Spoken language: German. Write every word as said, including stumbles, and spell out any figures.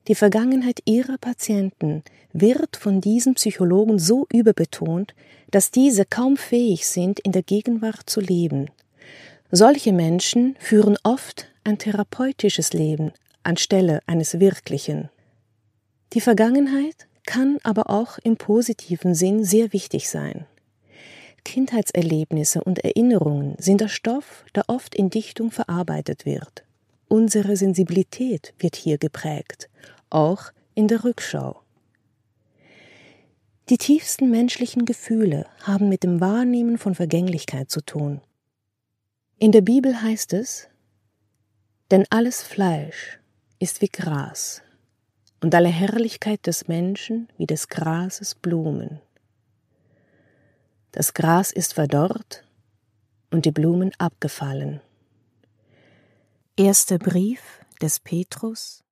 Die Vergangenheit ihrer Patienten wird von diesen Psychologen so überbetont, dass diese kaum fähig sind, in der Gegenwart zu leben. Solche Menschen führen oft ein therapeutisches Leben anstelle eines wirklichen. Die Vergangenheit kann aber auch im positiven Sinn sehr wichtig sein. Kindheitserlebnisse und Erinnerungen sind der Stoff, der oft in Dichtung verarbeitet wird. Unsere Sensibilität wird hier geprägt, auch in der Rückschau. Die tiefsten menschlichen Gefühle haben mit dem Wahrnehmen von Vergänglichkeit zu tun. In der Bibel heißt es: Denn alles Fleisch ist wie Gras, und alle Herrlichkeit des Menschen wie des Grases Blumen. Das Gras ist verdorrt und die Blumen abgefallen. Erster Brief des Petrus,